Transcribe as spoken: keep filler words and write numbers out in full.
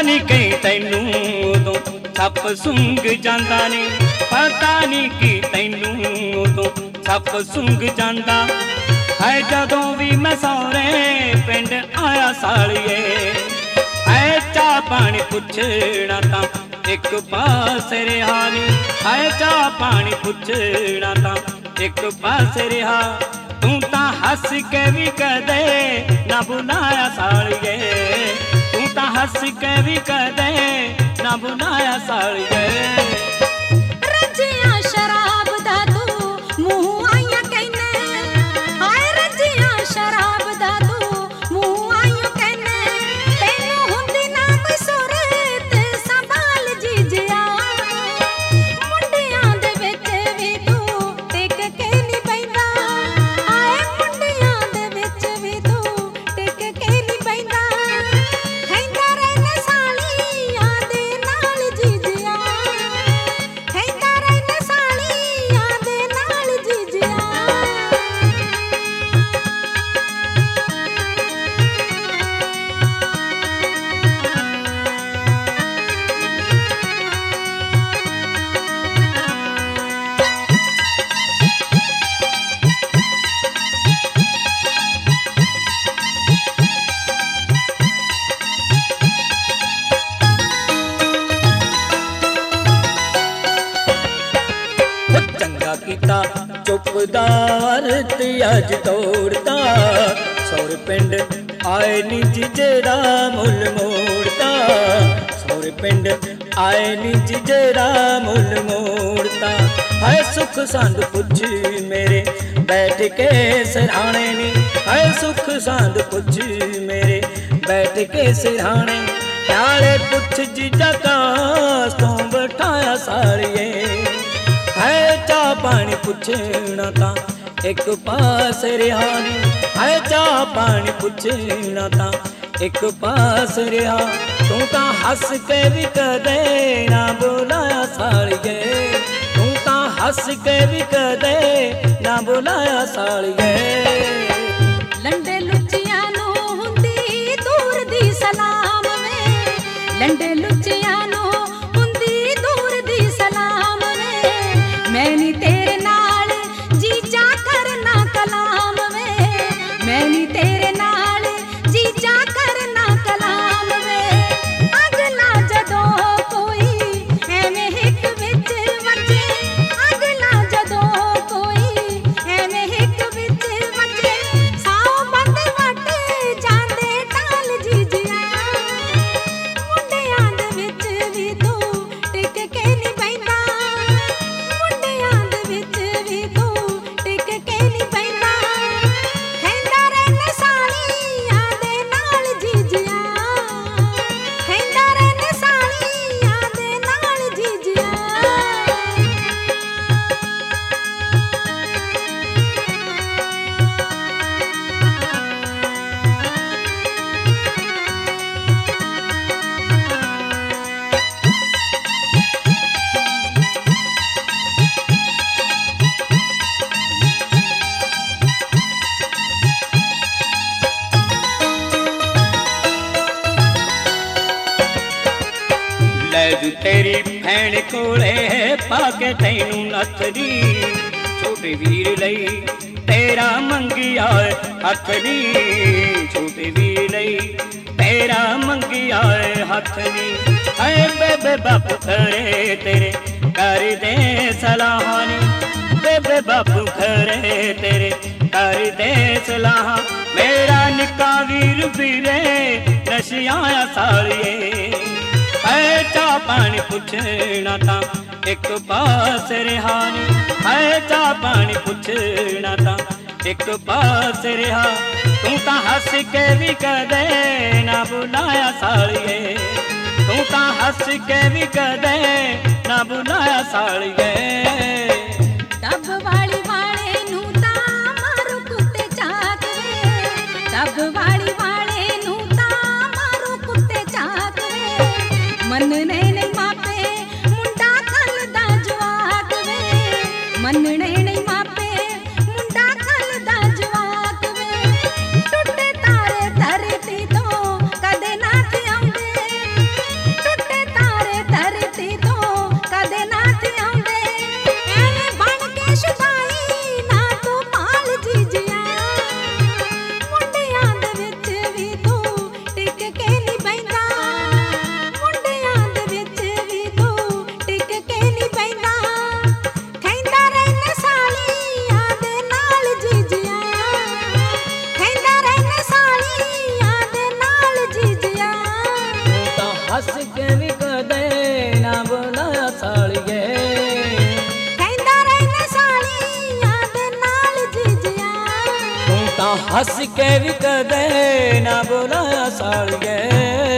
नहीं कहीं तैनू उदों सप सुंघ जांदा ने, पता नहीं कि तैनू उदों सप सुंघ जांदा है। जदों भी मैं सौरे पिंड आया सालिए, है चाह पानी पुछना तां एक पास रिहा नी, है चाह पानी पुछना तां एक पास रिहा। तू तां हस के भी कदे ना बुलाया सालिए, तू तां हस के भी कदे ना बुलाया सालिए। रजिया शराब दा तू मुँह आइया कहने, हाय रजिया शराब दा तू मुँह आइया कहने। तैनू हुंदी ना कोई सूरत संभाल जीजिया, मुंडियां दे विच भी तू टिक के नहीं बैंदा, हाय मुंडियां दे विच भी तू टिक के नहीं बैंदा। खैंदा रहना सालियां दे नाल जीजिया, खैंदा रहना सालियां दे नाल जीजिया। चंगा कीता चुपदार ते अज तोड़ता, सौर पिंड आए नी जिजेरा मुल मोड़ता, सौर पिंड आए नी जिजेरा मुल मोड़ता। है सुख सांद पुछ मेरे बैठ के सिरहाने नी, है सुख सांद पुछ मेरे बैठ के सिरहाने। नाले पुछ जीजा कास तो बैठाया सालिए, है चाह पानी पुछना तां एक पास रिहा नी, है चाह पानी पुछना तां एक पास रिहा। तू तां हस के भी कदे ना बुलाया सालिए, तू तां हस के भी कदे ना बुलाया सालिए। लंडे लुच्चियां नू हुंदी दूर दी सलाम वे, लंडे लुच्चियां नू हुंदी दूर दी सलाम वे। मैं नी तेरे नाल जीजा करना कलाम वे, मैं नी तेरे नाल जीजा करना कलाम वे। अगला जदों कोई एवें हिक विच वजे, अगला जदों कोई एवें हिक विच वजे। साओ बंद वट जांदे टाल जीजिया, मुंडियां दे विच भी तू टिक के नहीं बैंदा, मुंडियां दे विच भी तू टिक के नहीं बैंदा। खैंदा रहना सालियां दे नाल जीजिया, खैंदा रहना सालियां दे नाल जीजिया। लै जू तेरी भैन कोले पाके तैनू नथनी, छोटे वीर लई तेरा मंगिया हथ नी, छोटे वीर लई तेरा मंगिया हथ नी। है बेबे बापू खरे तेरे कर दे सलाहानी, बेबे बापू खरे तेरे कर दे सलाह। मेरा निका वीर वीरे नशिया सालिए, है चाह पानी पुछना तां एक पास रिहा नी, है चाह पानी पुछना तां एक पास रिहा। तू तां हस के भी कदे ना बुलाया सालिए, तू तां हस के भी कदे ना बुलाया सालिए। डब वाली वाले नू तां मारू कुत्ते चाक वे, डब वाली वाले नू तां मारू कुत्ते चाक वे। मनने नहीं मापे मुंडा खलदा जवाक वे, मनने नहीं मापे मुंडा खलदा जवाक वे। टुटे तारे धरती तो कदे ना थे आउंदे, ਹੱਸ ਕੇ ਵੀ ਕਦੇ ਨਾ ਬੁਲਾਇਆ ਸਾਲੀਏ